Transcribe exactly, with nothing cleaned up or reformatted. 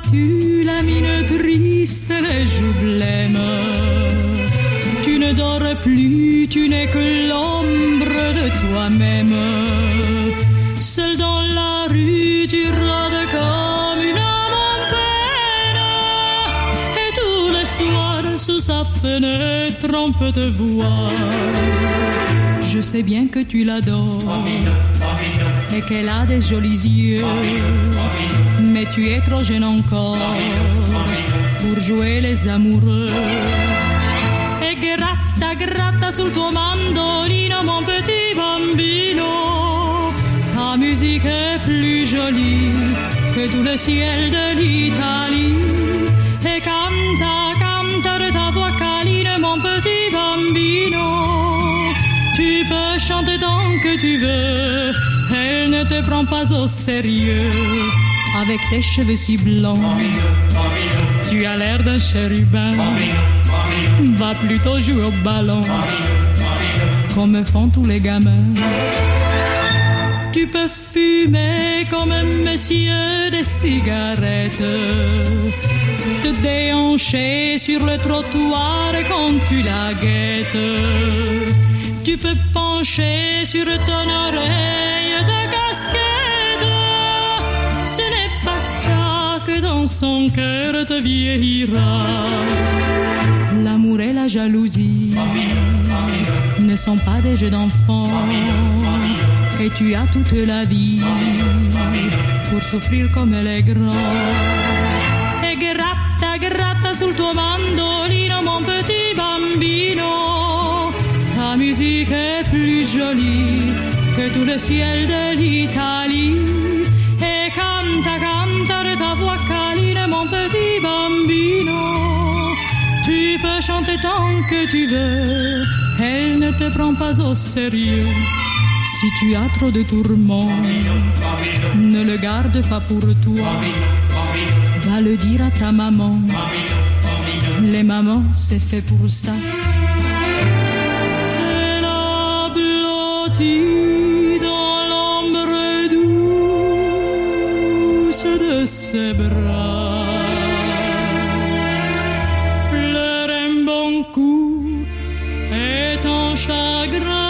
as-tu la mine triste, les joues blêmes? Tu ne dors plus, tu n'es que l'ombre de toi-même. Seul dans la rue, tu rôdes comme une âme en peine. Et tout le soir, sous sa fenêtre, on peut te voir. Je sais bien que tu l'adores et qu'elle a des jolis yeux, mais tu es trop jeune encore pour jouer les amoureux. E gratta, gratta sul tuo mandolino, mon petit bambino. Ta musique est plus jolie que tout le ciel de l'Italie. Et canta, canta de ta voix câline, mon petit bambino. Tu peux chanter tant que tu veux, elle ne te prend pas au sérieux. Avec tes cheveux si blancs, tu as l'air d'un chérubin. Va plutôt jouer au ballon, comme font tous les gamins. Tu peux fumer comme un monsieur des cigarettes, te déhancher sur le trottoir quand tu la guettes. Tu peux pencher sur ton oreille de casquette. Ce n'est pas ça que dans son cœur te vieillira. L'amour et la jalousie ne sont pas des jeux d'enfants. Et tu as toute la vie pour souffrir comme les grands. E gratta, gratta sul tuo mandolino, mon petit bambino. Ta musique est plus jolie que tout le ciel de l'Italie. Et canta, canta de ta voix câline, mon petit bambino. Tu peux chanter tant que tu veux, elle ne te prend pas au sérieux. Si tu as trop de tourments, ne le garde pas pour toi. Va le dire à ta maman. Les mamans, c'est fait pour ça. Elle a blotti dans l'ombre douce de ses bras. Pleure un bon coup et ton chagrin